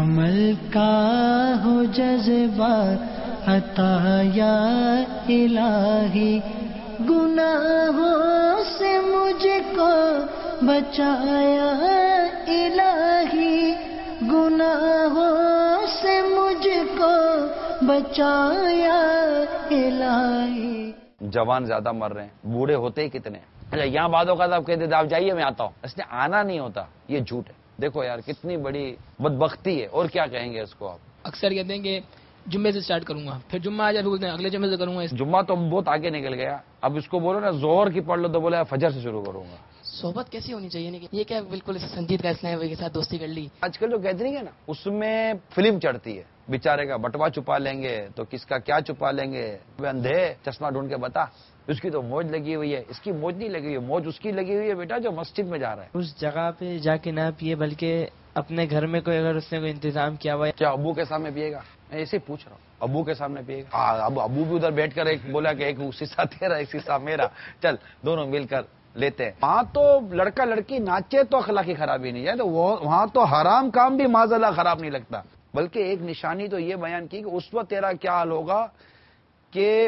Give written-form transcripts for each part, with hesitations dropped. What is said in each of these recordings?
عمل کا ہو جذبہ عطا یا الہی، گناہوں سے مجھ کو بچایا الہی، گناہوں سے مجھ کو بچایا الہی۔ جوان زیادہ مر رہے ہیں، بوڑھے ہوتے ہی کتنے ہیں۔ اچھا یہاں بعدوں کا آپ کہتے تھے آپ جائیے میں آتا ہوں، اس نے آنا نہیں ہوتا، یہ جھوٹ ہے۔ دیکھو یار کتنی بڑی بدبختی ہے، اور کیا کہیں گے اس کو آپ۔ اکثر کہتے ہیں کہ جمعے سے سٹارٹ کروں گا، پھر جمعہ آ جائے بولتے ہیں اگلے جمعے سے کروں گا۔ جمعہ تو بہت آگے نکل گیا، اب اس کو بولو نا ظہر کی پڑھ لو تو بولے فجر سے شروع کروں گا۔ صحبت کیسی ہونی چاہیے؟ یہ کیا بالکل سنجید کا اسلام کے ساتھ دوستی کر لی؟ آج کل جو کہتے ہیں نا اس میں فلم چڑھتی ہے، بیچارے کا بٹوا چھپا لیں گے تو کس کا کیا چھپا لیں گے، وہ اندھے چشمہ ڈھونڈ کے بتا، اس کی تو موج لگی ہوئی ہے، اس کی موج نہیں لگی ہوئی، موج اس کی لگی ہوئی ہے بیٹا جو مسجد میں جا رہا ہے۔ اس جگہ پہ جا کے نہ پیے، بلکہ اپنے گھر میں کوئی اگر اس نے کوئی انتظام کیا ہوا ہے۔ کیا ابو کے سامنے پیے گا؟ میں ایسے ہی پوچھ رہا ہوں، ابو کے سامنے پیے گا؟ اب ابو بھی ادھر بیٹھ کر ایک بولا کہ ایک سیسا تیرا ایک سیسا میرا، چل دونوں مل کر لیتے ہیں۔ وہاں تو لڑکا لڑکی ناچے تو اخلاقی خرابی نہیں ہے، تو وہاں تو حرام کام بھی معاذ اللہ خراب نہیں لگتا۔ بلکہ ایک نشانی تو یہ بیان کی کہ اس وقت تیرا کیا حال ہوگا کہ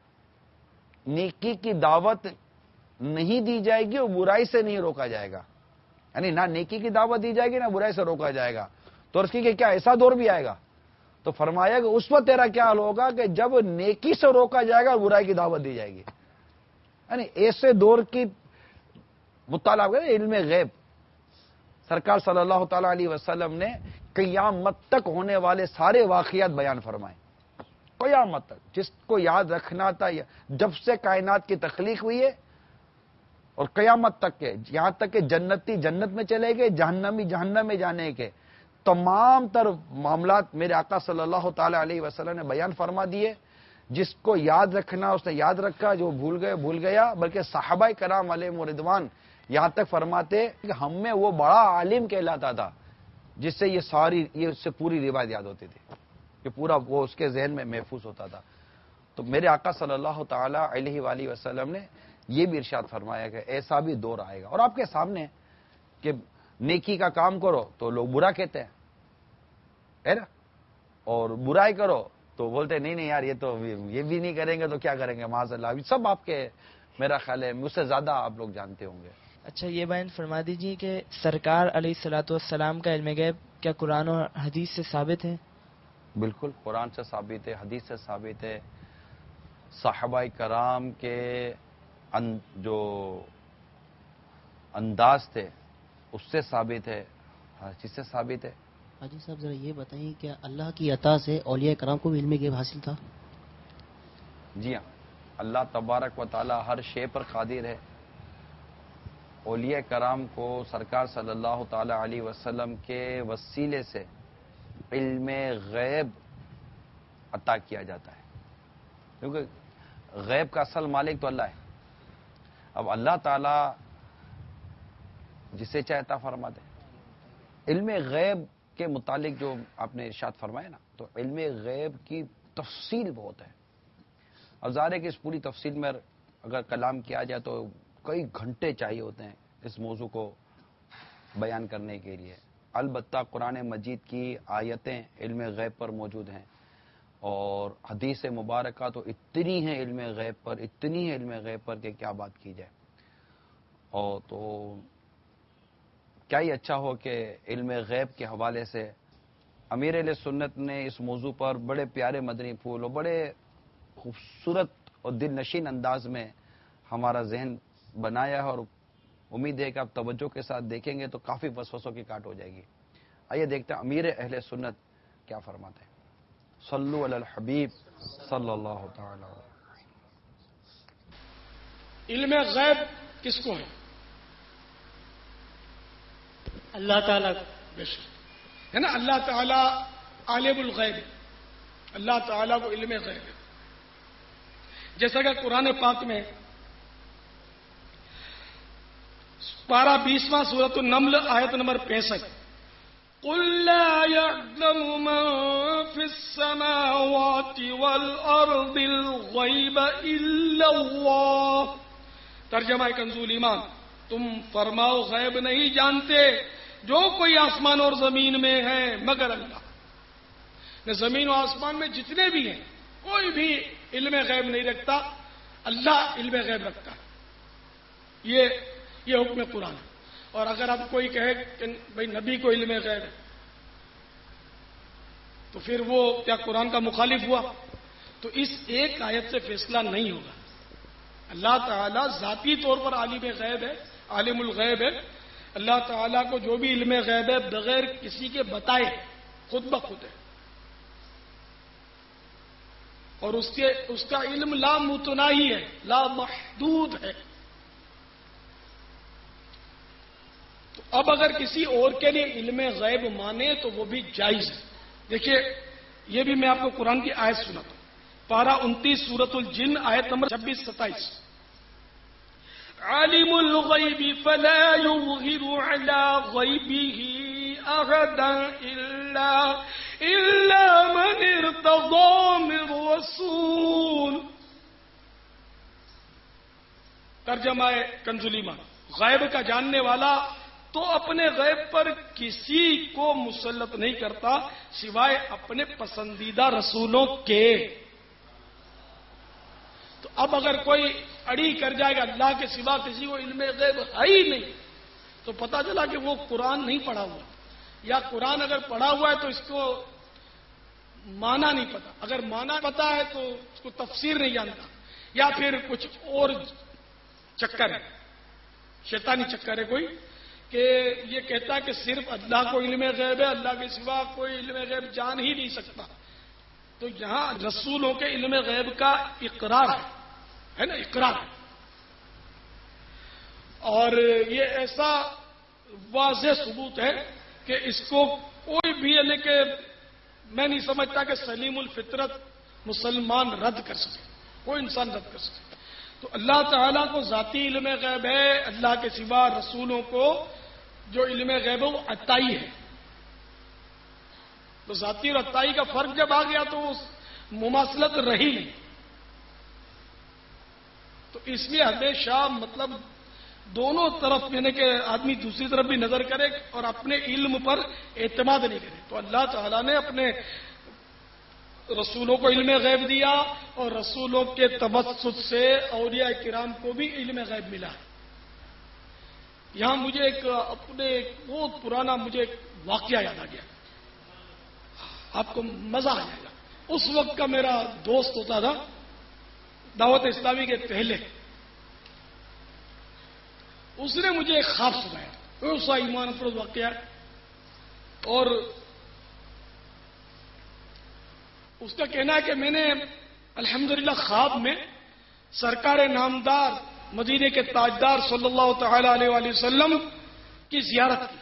نیکی کی دعوت نہیں دی جائے گی اور برائی سے نہیں روکا جائے گا، یعنی نہ نیکی کی دعوت دی جائے گی نہ برائی سے روکا جائے گا۔ تو اس کی کہ کیا ایسا دور بھی آئے گا؟ تو فرمایا کہ اس وقت تیرا کیا حال ہوگا کہ جب نیکی سے روکا جائے گا اور برائی کی دعوت دی جائے گی، یعنی ایسے دور کی مطالعہ کریں۔ علم غیب سرکار صلی اللہ تعالی علیہ وسلم نے قیامت تک ہونے والے سارے واقعات بیان فرمائے، قیامت تک جس کو یاد رکھنا تھا، جب سے کائنات کی تخلیق ہوئی ہے اور قیامت تک کے، یہاں تک کہ جنتی جنت میں چلے گئے، جہنمی جہنم میں جانے کے تمام تر معاملات میرے آقا صلی اللہ تعالی علیہ وسلم نے بیان فرما دیے۔ جس کو یاد رکھنا اس نے یاد رکھا، جو بھول گئے بھول گیا۔ بلکہ صحابہ کرام علیہم رضوان یہاں تک فرماتے کہ ہم میں وہ بڑا عالم کہلاتا تھا جس سے یہ اس سے پوری روایت یاد ہوتی تھی، کہ پورا وہ اس کے ذہن میں محفوظ ہوتا تھا۔ تو میرے آقا صلی اللہ تعالی علیہ وآلہ وسلم نے یہ بھی ارشاد فرمایا کہ ایسا بھی دور آئے گا، اور آپ کے سامنے کہ نیکی کا کام کرو تو لوگ برا کہتے ہیں، ہے نا، اور برائی کرو تو بولتے نہیں نہیں یار یہ بھی نہیں کریں گے تو کیا کریں گے، معاذ اللہ۔ سب آپ کے میرا خیال ہے مجھ سے زیادہ آپ لوگ جانتے ہوں گے۔ اچھا یہ بیان فرما دیجیے کہ سرکار علیہ الصلوۃ والسلام کا علم غیب کیا قرآن اور حدیث سے ثابت ہے؟ بالکل قرآن سے ثابت ہے، حدیث سے ثابت ہے، صحابہ کرام کے جو انداز تھے اس سے ثابت ہے، ہر چیز سے ثابت ہے۔ حاجی صاحب ذرا یہ بتائیں کہ اللہ کی عطا سے اولیاء کرام کو بھی علم غیب حاصل تھا؟ جی ہاں، اللہ تبارک و تعالی ہر شے پر قادر ہے۔ اولیاء کرام کو سرکار صلی اللہ تعالی علیہ وسلم کے وسیلے سے علم غیب عطا کیا جاتا ہے، کیونکہ غیب کا اصل مالک تو اللہ ہے۔ اب اللہ تعالی جسے چاہے عطا فرماتے ہیں۔ علم غیب کے متعلق جو آپ نے ارشاد فرمایا نا، تو علم غیب کی تفصیل بہت ہے۔ اب ظاہر ہے کہ اس پوری تفصیل میں اگر کلام کیا جائے تو کئی گھنٹے چاہیے ہوتے ہیں اس موضوع کو بیان کرنے کے لیے۔ البتہ قرآن مجید کی آیتیں علم غیب پر موجود ہیں، اور حدیث مبارکہ تو اتنی ہیں علم غیب پر، اتنی ہے علم غیب پر کہ کیا بات کی جائے۔ اور تو کیا ہی اچھا ہو کہ علم غیب کے حوالے سے امیر اہل سنت نے اس موضوع پر بڑے پیارے مدنی پھول اور بڑے خوبصورت اور دل نشین انداز میں ہمارا ذہن بنایا ہے، اور امید ہے کہ آپ توجہ کے ساتھ دیکھیں گے تو کافی وسوسوں کی کاٹ ہو جائے گی۔ آئیے دیکھتے ہیں امیر اہل سنت کیا فرماتے ہیں۔ صلو علی الحبیب صلی اللہ تعالی علیہ۔ علم غیب کس کو ہے؟ اللہ تعالیٰ بے شک ہے نا، اللہ تعالیٰ عالم الغیب، اللہ تعالیٰ کو علم غیب ہے۔ جیسا کہ قرآن پاک میں پارہ 20واں سورۃ النمل آیت نمبر 65، قُلْ لَا يَعْلَمُ مَن فِي السَّمَاوَاتِ وَالْأَرْضِ الْغَيْبَ إِلَّا اللَّهُ۔ ترجمہ کنز ایمان، تم فرماؤ غیب نہیں جانتے جو کوئی آسمان اور زمین میں ہے مگر اللہ. نہ زمین و آسمان میں جتنے بھی ہیں کوئی بھی علم غیب نہیں رکھتا، اللہ علم غیب رکھتا ہے. یہ حکم قرآن ہے. اور اگر اب کوئی کہے کہ بھائی نبی کو علم غیب ہے تو پھر وہ کیا قرآن کا مخالف ہوا؟ تو اس ایک آیت سے فیصلہ نہیں ہوگا. اللہ تعالیٰ ذاتی طور پر عالم غیب ہے، عالم الغیب ہے. اللہ تعالیٰ کو جو بھی علم غیب ہے بغیر کسی کے بتائے خود بخود ہے، اور اس کا علم لا متناہی ہے، لا محدود ہے. تو اب اگر کسی اور کے لیے علم غیب مانے تو وہ بھی جائز ہے. دیکھیے یہ بھی میں آپ کو قرآن کی آیت سناتا ہوں. پارہ 29 سورۃ الجن آیت نمبر 26-27. عالم الغیب فلا یظہر علی غیبہ احدا الا من ارتضی من رسول. ترجمہ کنز الایمان، غیب کا جاننے والا تو اپنے غیب پر کسی کو مسلط نہیں کرتا سوائے اپنے پسندیدہ رسولوں کے. تو اب اگر کوئی اڑی کر جائے گا اللہ کے سوا کسی کو علم غیب ہے ہی نہیں، تو پتہ چلا کہ وہ قرآن نہیں پڑھا ہوا، یا قرآن اگر پڑھا ہوا ہے تو اس کو معنی نہیں پتا، اگر معنی پتا ہے تو اس کو تفسیر نہیں جانتا، یا پھر کچھ اور چکر ہے، شیطانی چکر ہے کوئی کہ یہ کہتا ہے کہ صرف اللہ کو علم غیب ہے، اللہ کے سوا کوئی علم غیب جان ہی نہیں سکتا. تو یہاں رسولوں کے علم غیب کا اقرار ہے نا، اقرار ہے. اور یہ ایسا واضح ثبوت ہے کہ اس کو کوئی بھی یعنی کہ میں نہیں سمجھتا کہ سلیم الفطرت مسلمان رد کر سکے، کوئی انسان رد کر سکے. تو اللہ تعالیٰ کو ذاتی علم غیب ہے، اللہ کے سوا رسولوں کو جو علم غیب ہے وہ عطائی ہے. تو ذاتی اور عطائی کا فرق جب آ گیا تو مماثلت رہی نہیں. تو اس لیے ہمیشہ مطلب دونوں طرف یعنی کہ آدمی دوسری طرف بھی نظر کرے اور اپنے علم پر اعتماد نہیں کرے. تو اللہ تعالیٰ نے اپنے رسولوں کو علم غیب دیا اور رسولوں کے توسط سے اولیاء کرام کو بھی علم غیب ملا. یہاں مجھے ایک اپنے بہت پرانا مجھے ایک واقعہ یاد آ گیا، آپ کو مزہ آ جائے گا. اس وقت کا میرا دوست ہوتا تھا دعوت اسلامی کے پہلے، اس نے مجھے ایک خواب سنایا، ایسا ایمان افروز واقعہ، اور اس کا کہنا ہے کہ میں نے الحمدللہ خواب میں سرکار نامدار مدینے کے تاجدار صلی اللہ تعالی علیہ وآلہ وسلم کی زیارت کی.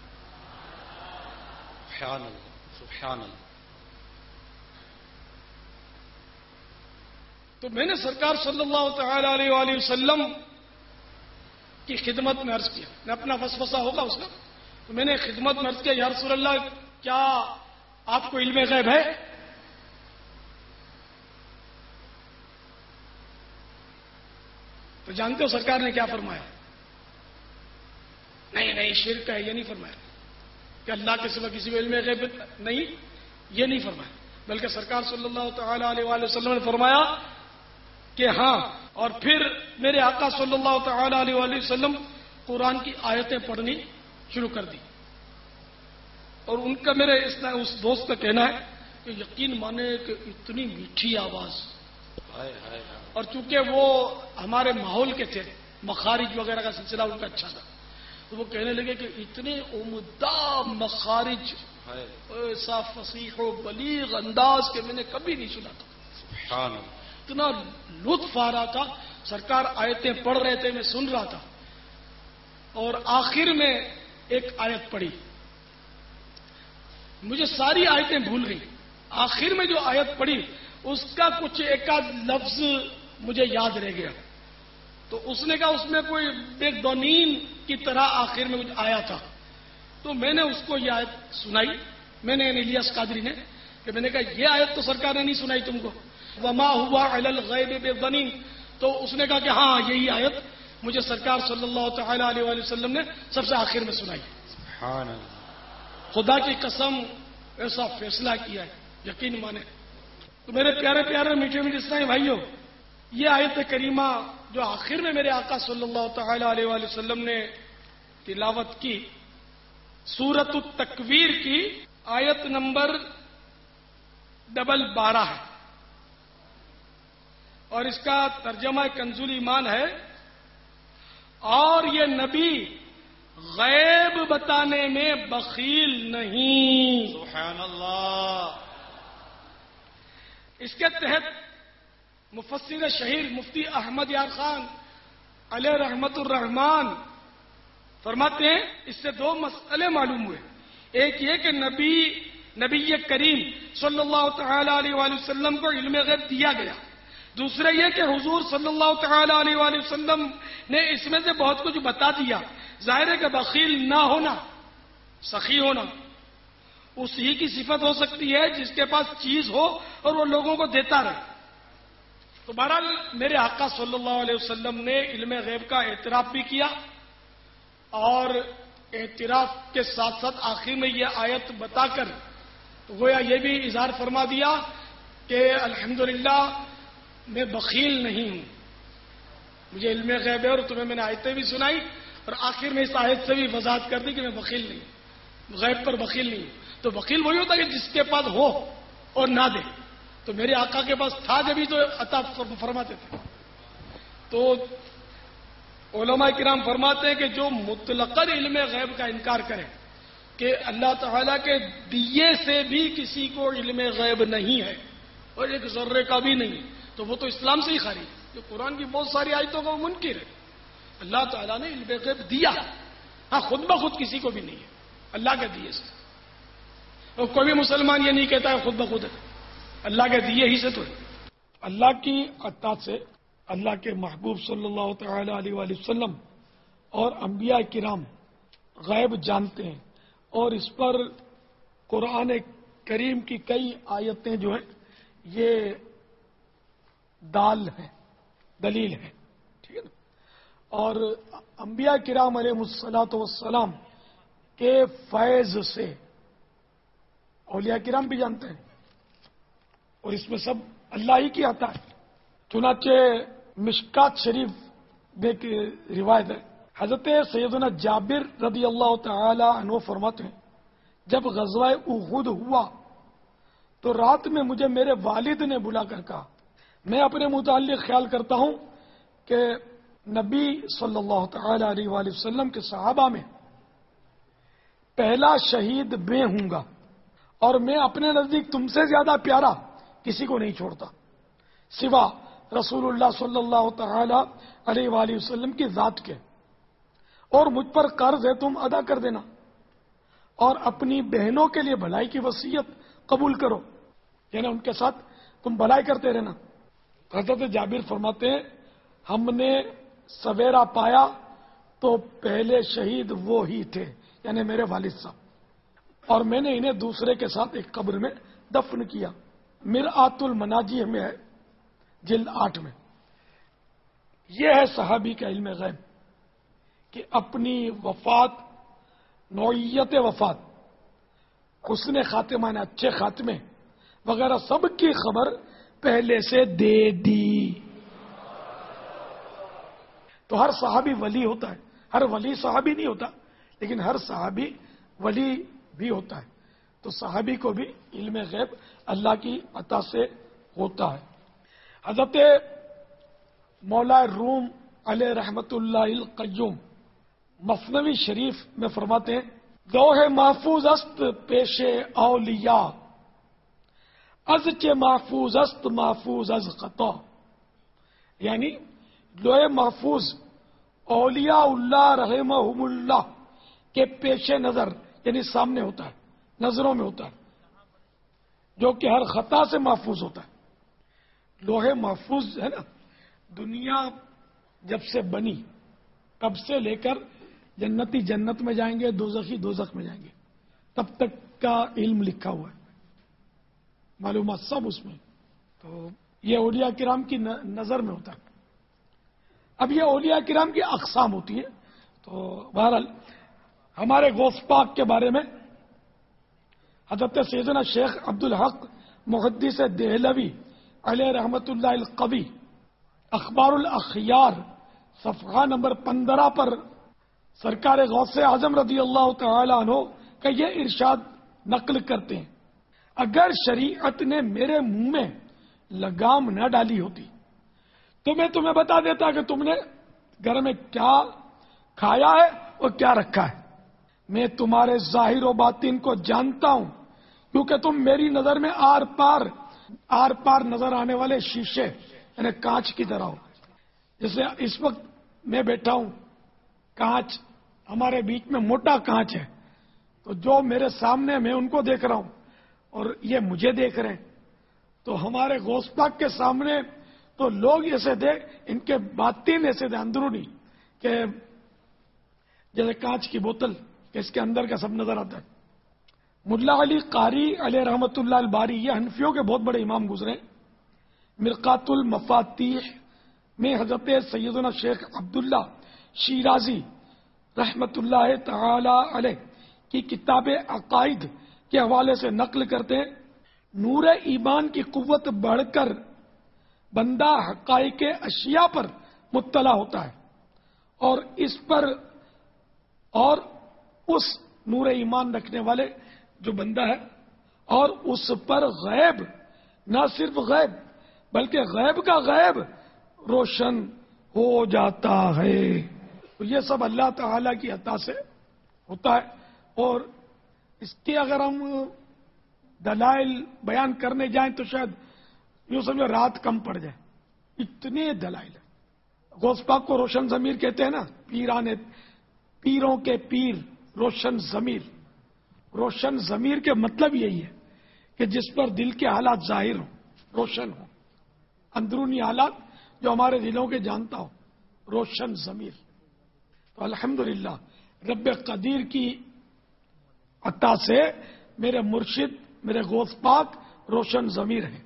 سبحان اللہ، سبحان اللہ. تو میں نے سرکار صلی اللہ تعالی علیہ وآلہ وسلم کی خدمت میں عرض کیا، میں اپنا وسوسہ ہوگا اس کا، تو میں نے خدمت میں عرض کیا یا رسول اللہ کیا آپ کو علم غیب ہے؟ تو جانتے ہو سرکار نے کیا فرمایا؟ نہیں شرک ہے، یہ نہیں فرمایا کہ اللہ کے سوا کسی کو علم غیب نہیں، یہ نہیں فرمایا. بلکہ سرکار صلی اللہ تعالی علیہ وآلہ وسلم نے فرمایا کہ ہاں، اور پھر میرے آقا صلی اللہ تعالی علیہ وآلہ وسلم قرآن کی آیتیں پڑھنی شروع کر دی. اور ان کا میرے اس دوست کا کہنا ہے کہ یقین مانے کہ اتنی میٹھی آواز، اور چونکہ وہ ہمارے ماحول کے تھے، مخارج وغیرہ کا سلسلہ ان کا اچھا تھا، تو وہ کہنے لگے کہ اتنے عمدہ مخارج، ایسا فصیح و بلیغ انداز کہ میں نے کبھی نہیں سنا تھا. سبحان اللہ. اتنا لطف آ رہا تھا، سرکار آیتیں پڑھ رہے تھے، میں سن رہا تھا. اور آخر میں ایک آیت پڑھی، مجھے ساری آیتیں بھول گئی، آخر میں جو آیت پڑھی اس کا کچھ ایک آدھ لفظ مجھے یاد رہ گیا. تو اس نے کہا اس میں کوئی بے دونین کی طرح آخر میں کچھ آیا تھا. تو میں نے اس کو یہ آیت سنائی، میں نے الیاس قادری نے، کہ میں نے کہا یہ آیت تو سرکار نے نہیں سنائی تم کو، وما ہوا علی الغیب بضنین. تو اس نے کہا کہ ہاں یہی آیت مجھے سرکار صلی اللہ تعالی علیہ وآلہ وسلم نے سب سے آخر میں سنائی. سبحان اللہ، خدا کی قسم ایسا فیصلہ کیا ہے، یقین مانے۔ تو میرے پیارے پیارے میٹھے میٹھے اسلامی بھائیوں، یہ آیت کریمہ جو آخر میں میرے آقا صلی اللہ تعالی علیہ وآلہ وسلم نے تلاوت کی، سورۃ التکویر کی آیت نمبر 12 ہے، اور اس کا ترجمہ کنز ایمان ہے، اور یہ نبی غیب بتانے میں بخیل نہیں۔ سبحان اللہ۔ اس کے تحت مفسر شہیر مفتی احمد یار خان علیہ رحمت الرحمان فرماتے ہیں اس سے دو مسئلے معلوم ہوئے۔ ایک یہ کہ نبی کریم صلی اللہ تعالی علیہ وآلہ وسلم کو علم غیب دیا گیا، دوسرا یہ کہ حضور صلی اللہ تعالی علیہ وآلہ وسلم نے اس میں سے بہت کچھ بتا دیا۔ ظاہر ہے کہ بخیل نہ ہونا، سخی ہونا اسی کی صفت ہو سکتی ہے جس کے پاس چیز ہو اور وہ لوگوں کو دیتا رہے۔ تو بہرحال میرے آقا صلی اللہ علیہ وسلم نے علم غیب کا اعتراف بھی کیا، اور اعتراف کے ساتھ ساتھ آخر میں یہ آیت بتا کر تو گویا یہ بھی اظہار فرما دیا کہ الحمدللہ میں بخیل نہیں ہوں، مجھے علم غیب ہے، اور تمہیں میں نے آیتیں بھی سنائی، اور آخر میں اس آیت سے بھی وضاحت کر دی کہ میں بخیل نہیں ہوں، غیب پر بخیل نہیں ہوں۔ تو بخیل وہی ہوتا ہے کہ جس کے پاس ہو اور نہ دے، تو میرے آقا کے پاس تھا جبھی تو عطا فرماتے تھے۔ تو علماء کرام فرماتے ہیں کہ جو مطلقاً علم غیب کا انکار کرے کہ اللہ تعالیٰ کے دیے سے بھی کسی کو علم غیب نہیں ہے اور ایک ذرے کا بھی نہیں، تو وہ تو اسلام سے ہی خارج ہے۔ جو قرآن کی بہت ساری آیتوں کا وہ منکر ہے۔ اللہ تعالیٰ نے علم غیب دیا، ہاں خود بخود کسی کو بھی نہیں ہے، اللہ کے دیے سے۔ اور کوئی بھی مسلمان یہ نہیں کہتا ہے خود بخود ہے، اللہ کے دیے ہی سے تو ہے۔ اللہ کی عطا سے اللہ کے محبوب صلی اللہ تعالی علیہ وآلہ وسلم اور انبیاء کرام غیب جانتے ہیں، اور اس پر قرآن کریم کی کئی آیتیں جو ہیں یہ دلیل ہے، ٹھیک ہے نا۔ اور انبیاء کرام علیہ الصلاۃ والسلام کے فیض سے اولیاء کرام بھی جانتے ہیں، اور اس میں سب اللہ ہی کی عطا ہے۔ چنانچہ مشکات شریف میں ایک روایت ہے، حضرت سیدنا جابر رضی اللہ تعالی عنہ فرماتے ہیں جب غزوہ احد ہوا تو رات میں مجھے میرے والد نے بلا کر کہا، میں اپنے متعلق خیال کرتا ہوں کہ نبی صلی اللہ تعالی علیہ وآلہ وسلم کے صحابہ میں پہلا شہید میں ہوں گا، اور میں اپنے نزدیک تم سے زیادہ پیارا کسی کو نہیں چھوڑتا سوا رسول اللہ صلی اللہ تعالی علیہ وآلہ وسلم کی ذات کے، اور مجھ پر قرض ہے تم ادا کر دینا، اور اپنی بہنوں کے لیے بھلائی کی وصیت قبول کرو، یعنی ان کے ساتھ تم بھلائی کرتے رہنا۔ حضرت جابر فرماتے ہیں ہم نے سویرا پایا تو پہلے شہید وہ ہی تھے، یعنی میرے والد صاحب، اور میں نے انہیں دوسرے کے ساتھ ایک قبر میں دفن کیا۔ مرآت المناجی میں ہے، جلد 8 میں۔ یہ ہے صحابی کا علم غیب کہ اپنی وفات، نوعیت وفات، حسن خاتمہ نے اچھے خاتمے وغیرہ سب کی خبر پہلے سے دے دی۔ تو ہر صحابی ولی ہوتا ہے، ہر ولی صحابی نہیں ہوتا، لیکن ہر صحابی ولی بھی ہوتا ہے۔ تو صحابی کو بھی علم غیب اللہ کی عطا سے ہوتا ہے۔ حضرت مولا روم علیہ رحمت اللہ القیوم مثنوی شریف میں فرماتے ہیں لوح محفوظ است پیش اولیاء، از کے محفوظ است محفوظ از خطا، یعنی لوح محفوظ اولیاء اللہ رحمہم اللہ کے پیش نظر، یعنی سامنے ہوتا ہے، نظروں میں ہوتا ہے، جو کہ ہر خطا سے محفوظ ہوتا ہے۔ لوح محفوظ ہے نا، دنیا جب سے بنی تب سے لے کر جنتی جنت میں جائیں گے، دوزخی دوزخ میں جائیں گے، تب تک کا علم لکھا ہوا ہے، معلومات سب اس میں۔ تو یہ اولیاء کرام کی نظر میں ہوتا ہے۔ اب یہ اولیاء کرام کی اقسام ہوتی ہے، تو بہرحال ہمارے غوث پاک کے بارے میں حضرت سیدنا شیخ عبدالحق محدث دہلوی علیہ رحمت اللہ القوی اخبار الاخیار صفحہ نمبر 15 پر سرکار غوث اعظم رضی اللہ تعالی عنہ کا یہ ارشاد نقل کرتے ہیں، اگر شریعت نے میرے منہ میں لگام نہ ڈالی ہوتی تو میں تمہیں بتا دیتا کہ تم نے گھر میں کیا کھایا ہے اور کیا رکھا ہے۔ میں تمہارے ظاہر و باطن کو جانتا ہوں، کیونکہ تم میری نظر میں آر پار نظر آنے والے شیشے یعنی کانچ کی طرح ہو۔ جیسے اس وقت میں بیٹھا ہوں، کانچ ہمارے بیچ میں موٹا کانچ ہے، تو جو میرے سامنے میں ان کو دیکھ رہا ہوں اور یہ مجھے دیکھ رہے ہیں، تو ہمارے غوث پاک کے سامنے تو لوگ ایسے دیکھ، ان کے باطن ایسے دے اندرونی کہ جیسے کانچ کی بوتل کہ اس کے اندر کا سب نظر آتا ہے۔ ملا علی قاری علیہ رحمت اللہ الباری یہ حنفیوں کے بہت بڑے امام گزرے، مرقات المفاتیح میں حضرت سیدنا شیخ عبداللہ شیرازی رحمت اللہ تعالی علیہ کی کتاب عقائد کے حوالے سے نقل کرتے ہیں، نور ایمان کی قوت بڑھ کر بندہ حقائق اشیاء پر مطلع ہوتا ہے، اور اس نور ایمان رکھنے والے جو بندہ ہے اور اس پر غیب، نہ صرف غیب بلکہ غیب کا غیب روشن ہو جاتا ہے۔ تو یہ سب اللہ تعالی کی عطا سے ہوتا ہے، اور اس کے اگر ہم دلائل بیان کرنے جائیں تو شاید یوں سمجھو رات کم پڑ جائے، اتنے دلائل ہیں۔ غوث پاک کو روشن ضمیر کہتے ہیں نا، پیروں کے پیر روشن ضمیر۔ روشن ضمیر کے مطلب یہی ہے کہ جس پر دل کے حالات ظاہر ہوں، روشن ہوں، اندرونی حالات جو ہمارے دلوں کے جانتا ہو، روشن ضمیر۔ تو الحمدللہ رب قدیر کی عطا سے میرے مرشد، میرے غوث پاک روشن ضمیر ہیں،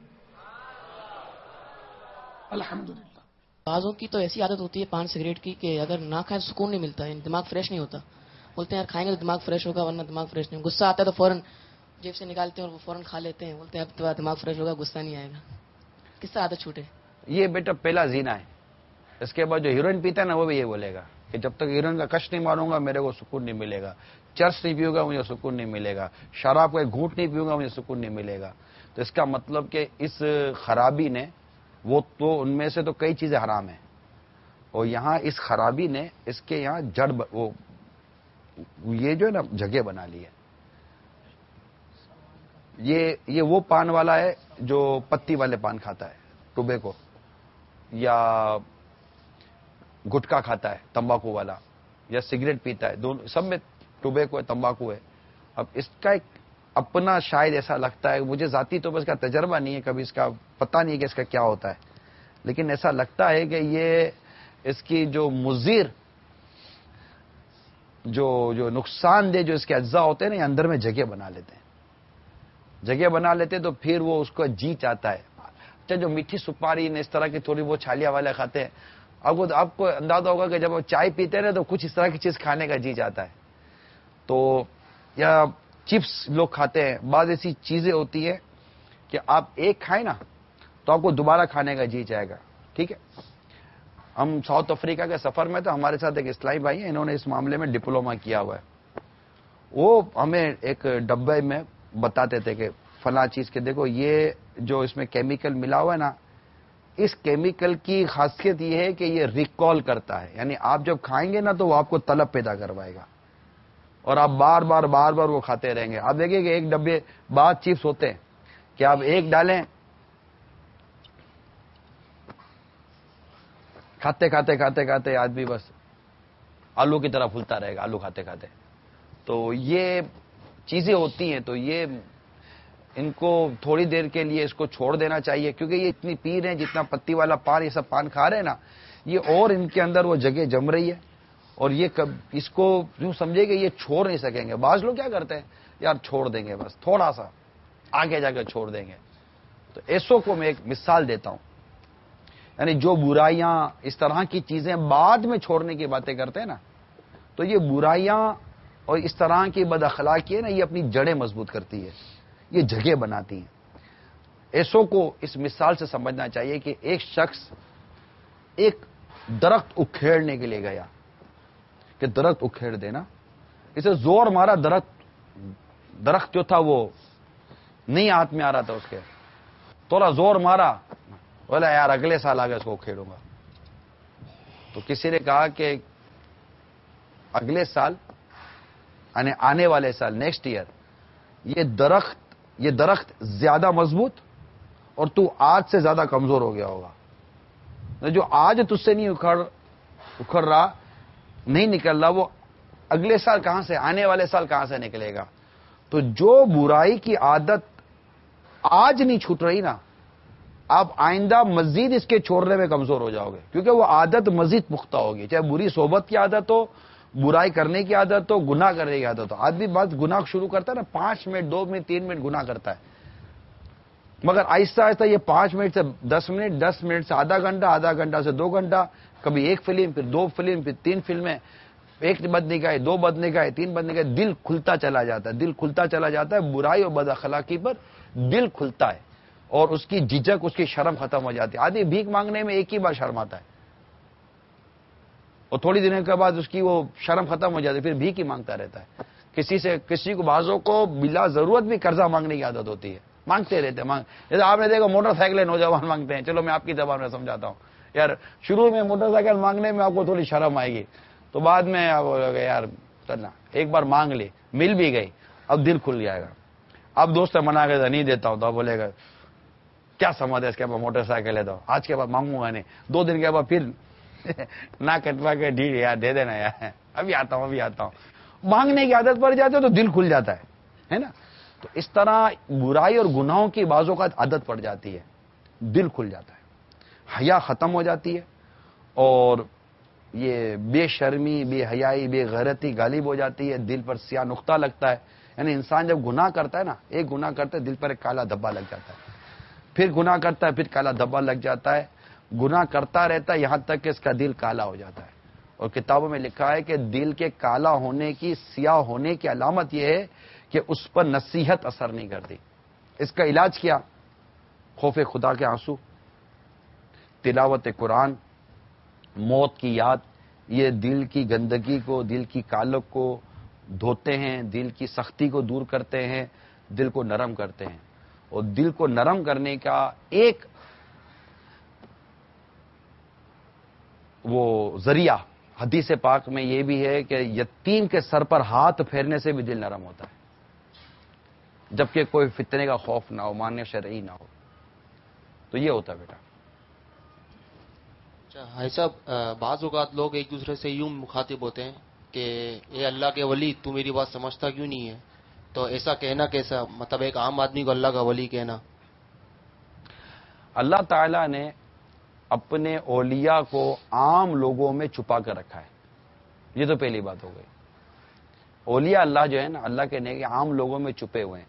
الحمدللہ۔ بعضوں کی تو ایسی عادت ہوتی ہے پان سگریٹ کی کہ اگر نہ کھائیں تو سکون نہیں ملتا ہے، دماغ فریش نہیں ہوتا۔ بولتے ہیں یار کھائیں گے تو دماغ فریش ہوگا، ورنہ دماغ فریش نہیں ہوگا۔ غصہ آتا ہے تو فوراً جیب سے نکالتے ہیں اور وہ فوراً کھا لیتے ہیں، بولتے ہیں اب تو دماغ فریش ہوگا، غصہ نہیں آئے گا۔ کس سے عادت چھوٹے؟ یہ بیٹا پہلا زینا ہے، اس کے بعد جو ہیروئن پیتا ہے نا وہ بھی یہ بولے گا کہ جب تک ہیروئن کا کش نہیں ماروں گا میرے کو سکون نہیں ملے گا، چرس نہیں پیوں گا مجھے سکون نہیں ملے گا، شراب کا ایک گھونٹ نہیں پیوں گا مجھے سکون نہیں ملے گا۔ تو اس کا مطلب کہ اس خرابی نے، وہ تو ان میں سے تو کئی چیزیں حرام ہیں، اور یہاں اس خرابی نے اس کے یہاں جڑ یہ جو ہے نا جگہ بنا لی ہے۔ یہ وہ پان والا ہے جو پتی والے پان کھاتا ہے، ٹوبیکو، یا گٹکا کھاتا ہے تمباکو والا، یا سگریٹ پیتا ہے، دونوں سب میں ٹوبیکو ہے، تمباکو ہے۔ اب اس کا ایک اپنا شاید ایسا لگتا ہے، مجھے ذاتی طور پر اس کا تجربہ نہیں ہے، کبھی اس کا پتہ نہیں کہ اس کا کیا ہوتا ہے، لیکن ایسا لگتا ہے کہ یہ اس کی جو مضر، جو نقصان دہ جو اس کے اجزاء ہوتے ہیں نا، یہ اندر میں جگہ بنا لیتے ہیں، جگہ بنا لیتے تو پھر وہ اس کو جی چاہتا ہے۔ اچھا جو میٹھی سپاری اس طرح کی تھوڑی وہ چھالیا والے کھاتے ہیں، آپ کو اندازہ ہوگا کہ جب وہ چائے پیتے ہیں تو کچھ اس طرح کی چیز کھانے کا جی چاہتا ہے، تو یا چپس لوگ کھاتے ہیں، بعض ایسی چیزیں ہوتی ہیں کہ آپ ایک کھائیں نا تو آپ کو دوبارہ کھانے کا جی چاہے گا۔ ٹھیک ہے، ہم ساؤتھ افریقہ کے سفر میں تو ہمارے ساتھ ایک اسلامی بھائی ہیں، انہوں نے اس معاملے میں ڈپلوما کیا ہوا ہے، وہ ہمیں ایک ڈبے میں بتاتے تھے کہ فلاں چیز کے دیکھو یہ جو اس میں کیمیکل ملا ہوا ہے نا، اس کیمیکل کی خاصیت یہ ہے کہ یہ ریکال کرتا ہے، یعنی آپ جب کھائیں گے نا تو وہ آپ کو طلب پیدا کروائے گا اور آپ بار بار وہ کھاتے رہیں گے۔ آپ دیکھیں کہ ایک ڈبے بعد چپس ہوتے ہیں کہ آپ ایک ڈالیں، کھاتے آدمی بس آلو کی طرح پھولتا رہے گا، آلو کھاتے۔ تو یہ چیزیں ہوتی ہیں، تو یہ ان کو تھوڑی دیر کے لیے اس کو چھوڑ دینا چاہیے، کیونکہ یہ اتنی پیر ہیں، جتنا پتی والا پان یہ سب پان کھا رہے ہیں نا، یہ اور ان کے اندر وہ جگہ جم رہی ہے، اور یہ اس کو یوں سمجھے کہ یہ چھوڑ نہیں سکیں گے۔ بعض لوگ کیا کرتے ہیں، یار چھوڑ دیں گے، بس تھوڑا سا آگے جا کے چھوڑ دیں گے۔ تو ایسوں کو میں ایک مثال دیتا ہوں، یعنی جو برائیاں اس طرح کی چیزیں بعد میں چھوڑنے کی باتیں کرتے ہیں نا، تو یہ برائیاں اور اس طرح کی بد اخلاقی ہے نا، یہ اپنی جڑیں مضبوط کرتی ہے، یہ جگہ بناتی ہیں. ایسوں کو اس مثال سے سمجھنا چاہیے کہ ایک شخص ایک درخت اکھیڑنے کے لیے گیا کہ درخت اکھیڑ دینا، اسے زور مارا، درخت جو تھا وہ نہیں ہاتھ میں آ رہا تھا اس کے، تھوڑا زور مارا، بولا یار اگلے سال آگے اس کو اکھیڑوں گا. تو کسی نے کہا کہ اگلے سال یعنی آنے والے سال، نیکسٹ ایئر، یہ درخت زیادہ مضبوط اور تو آج سے زیادہ کمزور ہو گیا ہوگا. جو آج تجھ سے نہیں اکھڑ رہا، نہیں نکل رہا، وہ اگلے سال کہاں سے، آنے والے سال کہاں سے نکلے گا. تو جو برائی کی عادت آج نہیں چھوٹ رہی نا، آپ آئندہ مزید اس کے چھوڑنے میں کمزور ہو جاؤ گے، کیونکہ وہ عادت مزید پختہ ہوگی. چاہے بری صحبت کی عادت ہو، برائی کرنے کی عادت ہو، گناہ کرنے کی عادت ہو. آدمی بس گناہ شروع کرتا ہے نا، 5 منٹ 2 منٹ 3 منٹ گناہ کرتا ہے، مگر آہستہ آہستہ یہ 5 منٹ سے 10 منٹ، 10 منٹ سے آدھا گھنٹہ، آدھا گھنٹہ سے 2 گھنٹہ، کبھی 1 فلم، پھر 2 فلم، پھر 3 فلمیں، 1 بدنگاہی، 2 بدنگاہی، 3 بدنگاہی. دل کھلتا چلا جاتا ہے، دل کھلتا چلا جاتا ہے. برائی اور بد اخلاقی پر دل کھلتا ہے اور اس کی جھجک، اس کی شرم ختم ہو جاتی ہے. آدمی بھیک مانگنے میں ایک ہی بار شرم آتا ہے اور تھوڑی دنوں کے بعد اس کی وہ شرم ختم ہو جاتی ہے، پھر بھیک ہی مانگتا رہتا ہے. کسی کو بعضوں کو بلا ضرورت بھی قرضہ مانگنے کی عادت ہوتی ہے، مانگتے رہتے ہیں. جیسے آپ نے دیکھا موٹر سائیکلیں نوجوان مانگتے ہیں. چلو میں آپ کی زبان میں سمجھاتا ہوں. یار شروع میں موٹر سائیکل مانگنے میں آپ کو تھوڑی شرم آئے گی، تو بعد میں آپ بولو گے یار چلنا، ایک بار مانگ لی، مل بھی گئی، اب دل کھل جائے گا. اب دوست منع کر نہیں دیتا ہوں تو آپ بولے گا کیا سمجھ ہے اس کے بعد موٹر سائیکل ہے تو آج کے بعد مانگوں گا نہیں. 2 دن کے بعد پھر نہ کٹوا کے ڈھیل یار دے دینا یار، ابھی آتا ہوں. مانگنے کی عادت پڑ جاتی ہے تو دل کھل جاتا ہے نا. تو اس طرح برائی اور گناہوں کی بعضوں کا عادت پڑ جاتی ہے، دل کھل جاتا ہے، حیا ختم ہو جاتی ہے اور یہ بے شرمی، بے حیائی، بے غیرتی غالب ہو جاتی ہے. دل پر سیاہ نقطہ لگتا ہے. یعنی انسان جب گناہ کرتا ہے نا، ایک گناہ کرتا ہے دل پر ایک کالا دھبا لگ جاتا ہے، پھر گناہ کرتا ہے پھر کالا دھبا لگ جاتا ہے، گناہ کرتا رہتا ہے یہاں تک کہ اس کا دل کالا ہو جاتا ہے. اور کتابوں میں لکھا ہے کہ دل کے کالا ہونے کی، سیاہ ہونے کی علامت یہ ہے کہ اس پر نصیحت اثر نہیں کرتی. اس کا علاج کیا؟ خوف خدا کے آنسو، تلاوت قرآن، موت کی یاد. یہ دل کی گندگی کو، دل کی کالک کو دھوتے ہیں، دل کی سختی کو دور کرتے ہیں، دل کو نرم کرتے ہیں. اور دل کو نرم کرنے کا ایک وہ ذریعہ حدیث پاک میں یہ بھی ہے کہ یتیم کے سر پر ہاتھ پھیرنے سے بھی دل نرم ہوتا ہے، جبکہ کوئی فتنے کا خوف نہ ہو، مانع شرعی نہ ہو. تو یہ ہوتا ہے بیٹا. اچھا بھائی صاحب، بعض اوقات لوگ ایک دوسرے سے یوں مخاطب ہوتے ہیں کہ اے اللہ کے ولی تو میری بات سمجھتا کیوں نہیں ہے؟ تو ایسا کہنا کیسا، مطلب ایک عام آدمی کو اللہ کا ولی کہنا؟ اللہ تعالیٰ نے اپنے اولیاء کو عام لوگوں میں چھپا کر رکھا ہے. یہ تو پہلی بات ہو گئی. اولیاء اللہ جو ہے نا، اللہ کے نیک عام لوگوں میں چھپے ہوئے ہیں.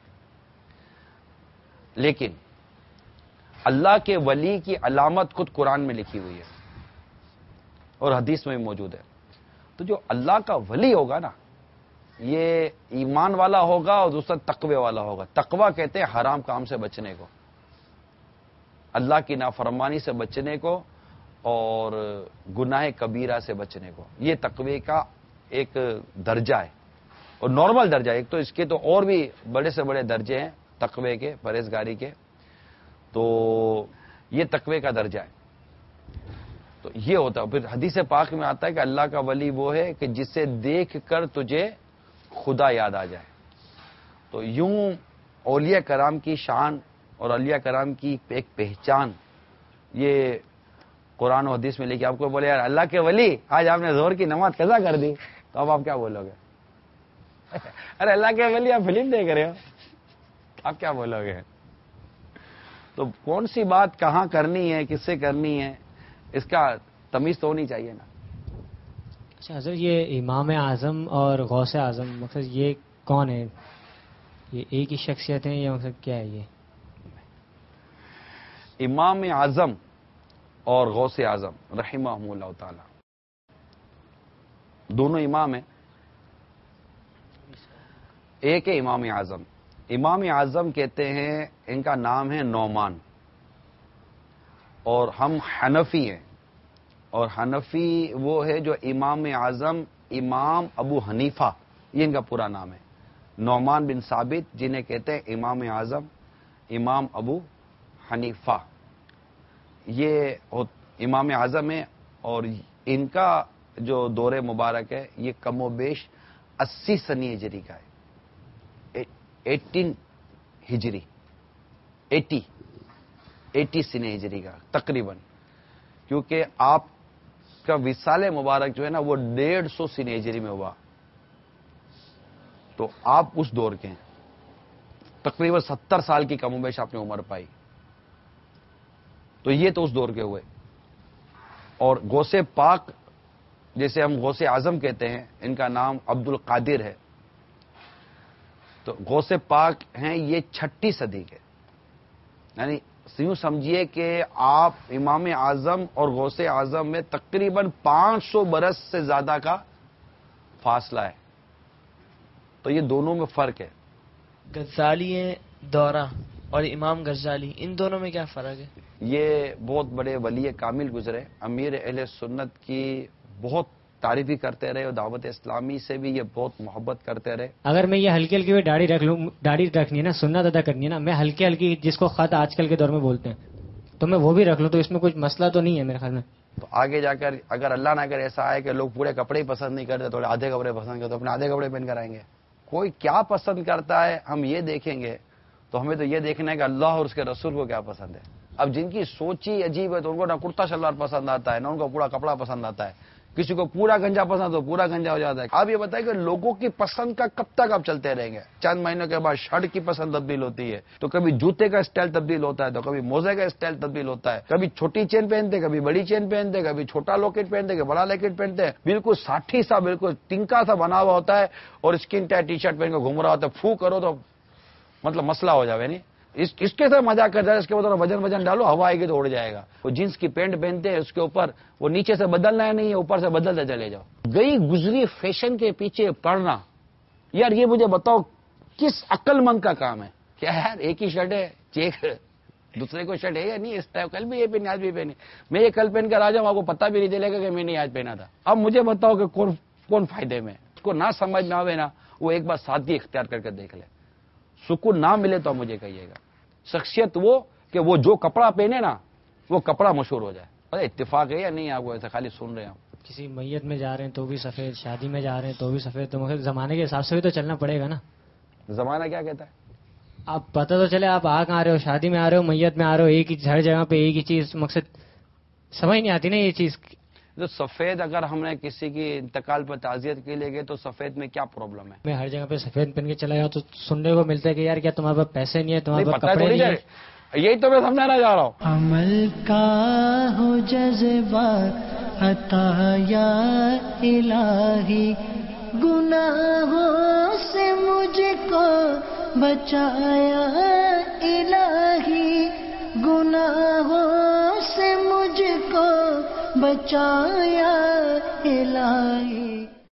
لیکن اللہ کے ولی کی علامت خود قرآن میں لکھی ہوئی ہے اور حدیث میں بھی موجود ہے. تو جو اللہ کا ولی ہوگا نا، یہ ایمان والا ہوگا اور دوسرا تقوی والا ہوگا. تقوی کہتے ہیں حرام کام سے بچنے کو، اللہ کی نافرمانی سے بچنے کو اور گناہ کبیرہ سے بچنے کو. یہ تقوی کا ایک درجہ ہے اور نارمل درجہ. ایک تو اس کے تو اور بھی بڑے سے بڑے درجے ہیں تقوی کے، پرہیزگاری کے. تو یہ تقوی کا درجہ ہے. تو یہ ہوتا ہے. پھر حدیث پاک میں آتا ہے کہ اللہ کا ولی وہ ہے کہ جسے دیکھ کر تجھے خدا یاد آ جائے. تو یوں اولیاء کرام کی شان اور اولیاء کرام کی ایک پہچان یہ قرآن و حدیث میں لے کے آپ کو بولے یار اللہ کے ولی آج آپ نے ظہر کی نماز قضا کر دی، تو اب آپ کیا بولو گے؟ ارے اللہ کے ولی آپ فلم دیکھ رہے ہو، آپ کیا بولو گے؟ تو کون سی بات کہاں کرنی ہے، کس سے کرنی ہے، اس کا تمیز تو ہونی چاہیے نا. اچھا حضرت، یہ امام اعظم اور غوث اعظم مقصد یہ کون ہے؟ یہ ایک ہی شخصیت ہیں یا مقصد کیا ہے؟ یہ امام اعظم اور غوث اعظم رحمہ اللہ تعالی دونوں امام ہیں ایک ہے امام اعظم. امام اعظم کہتے ہیں ان کا نام ہے نعمان, اور ہم حنفی ہیں, اور حنفی وہ ہے جو امام اعظم امام ابو حنیفہ, یہ ان کا پورا نام ہے. نعمان بن ثابت جنہیں کہتے ہیں امام اعظم امام ابو حنیفہ, یہ امام اعظم ہے. اور ان کا جو دور مبارک ہے یہ کم و بیش 80 سنی ہجری کا ہے. 18 ہجری 80 سنی ہجری کا تقریباً, کیونکہ آپ کا وصال مبارک جو ہے نا وہ 150 سنی ہجری میں ہوا, تو آپ اس دور کے ہیں. تقریباً 70 سال کی کم و بیش آپ نے عمر پائی, تو یہ تو اس دور کے ہوئے. اور غوث پاک جیسے ہم غوث اعظم کہتے ہیں, ان کا نام عبد القادر ہے. تو غوث پاک ہیں یہ 6 صدی کے, یعنی یوں سمجھیے کہ آپ امام اعظم اور غوث اعظم میں تقریباً 500 برس سے زیادہ کا فاصلہ ہے. تو یہ دونوں میں فرق ہے. غزالی دورہ اور امام غزالی, ان دونوں میں کیا فرق ہے؟ یہ بہت بڑے ولی کامل گزرے, امیر اہل سنت کی بہت تعریفی کرتے رہے, اور دعوت اسلامی سے بھی یہ بہت محبت کرتے رہے. اگر میں یہ ہلکی ہلکی داڑھی رکھ لوں, داڑھی رکھنی ہے نا, سنت ادا کرنی ہے نا, میں ہلکی ہلکی جس کو خط آج کل کے دور میں بولتے ہیں, تو میں وہ بھی رکھ لوں, تو اس میں کچھ مسئلہ تو نہیں ہے میرے خیال میں. تو آگے جا کر اگر اللہ نہ کرے ایسا آئے کہ لوگ پورے کپڑے ہی پسند نہیں کرتے, تھوڑے آدھے کپڑے پسند کرتے, تو اپنے آدھے کپڑے پہن کر آئیں گے. کوئی کیا پسند کرتا ہے ہم یہ دیکھیں گے, تو ہمیں تو یہ دیکھنا ہے کہ اللہ اور اس کے رسول کو کیا پسند ہے. اب جن کی سوچ ہی عجیب ہے, تو ان کو نہ کرتا شلوار پسند آتا ہے, نہ ان کو پورا کپڑا پسند آتا ہے. کسی کو پورا گنجا پسند تو پورا گنجا ہو جاتا ہے. آپ یہ بتائیں کہ لوگوں کی پسند کا کب تک آپ چلتے رہیں گے؟ چند مہینوں کے بعد شرٹ کی پسند تبدیل ہوتی ہے, تو کبھی جوتے کا اسٹائل تبدیل ہوتا ہے, تو کبھی موزے کا اسٹائل تبدیل ہوتا ہے, کبھی چھوٹی چین پہنتے, کبھی بڑی چین پہنتے, کبھی چھوٹا لاکٹ پہنتے, کبھی بڑا لاکٹ پہنتے. بالکل ساٹھی سا, بالکل تنکا سا بنا ہوا ہوتا ہے, اور اسکن ٹائٹ ٹی شرٹ پہن کے گھوم رہا ہوتا ہے. پھو کرو تو مطلب مسئلہ ہو جائے. نہیں اس کے ساتھ مزاق کر جائے, اس کے بعد وزن ڈالو, ہوا آئے گی تو اڑ جائے گا. وہ جینس کی پینٹ پہنتے ہیں, اس کے اوپر وہ نیچے سے بدلنا ہے نہیں ہے, اوپر سے بدلتے چلے جاؤ. گئی گزری فیشن کے پیچھے پڑنا, یار یہ مجھے بتاؤ کس عقل مند کا کام ہے؟ کیا یار ایک ہی شرٹ ہے, چیک دوسرے کو شرٹ ہے یا نہیں, اس ٹائم کل بھی یہ پہنی آج بھی پہنی, میں یہ کل پہن کر آ جاؤں, آپ کو پتا بھی نہیں چلے گا کہ میں نے آج پہنا تھا. اب مجھے بتاؤ کہ کون فائدے میں؟ اس کو نہ سمجھ نہ آئے نا, وہ ایک بار سادگی اختیار کر کے دیکھ لے. سکون نہ ملے تو مجھے کہیے گا. شخصیت وہ کہ وہ جو کپڑا پہنے نا وہ کپڑا مشہور ہو جائے. ارے اتفاق ہے یا نہیں, آپ کو ایسے خالی سن رہے ہیں. کسی میت میں جا رہے ہیں تو بھی سفید, شادی میں جا رہے ہیں تو بھی سفید, تو مگر زمانے کے حساب سے بھی تو چلنا پڑے گا نا. زمانہ کیا کہتا ہے؟ آپ پتہ تو چلے, آپ آ کہاں رہے ہو, شادی میں آ رہے ہو, میت میں آ رہے ہو, ایک ہی ہر جگہ پہ ایک ہی چیز, مقصد سمجھ نہیں آتی نا یہ چیز. جو سفید, اگر ہم نے کسی کی انتقال پر تعزیت کے لیے گئے تو سفید میں کیا پرابلم ہے؟ میں ہر جگہ پہ سفید پہن کے چلا جاؤں تو سننے کو ملتا ہے کہ یار کیا تمہارے پاس پیسے نہیں ہے, تمہارے پاس کپڑے نہیں ہیں. یہی تو میں سمجھانا چاہ رہا ہوں. عمل کا ہو جذبہ عطا یا الہی, گناہوں سے مجھ کو بچایا الہی, گناہوں سے مجھ کو بچایا الہی.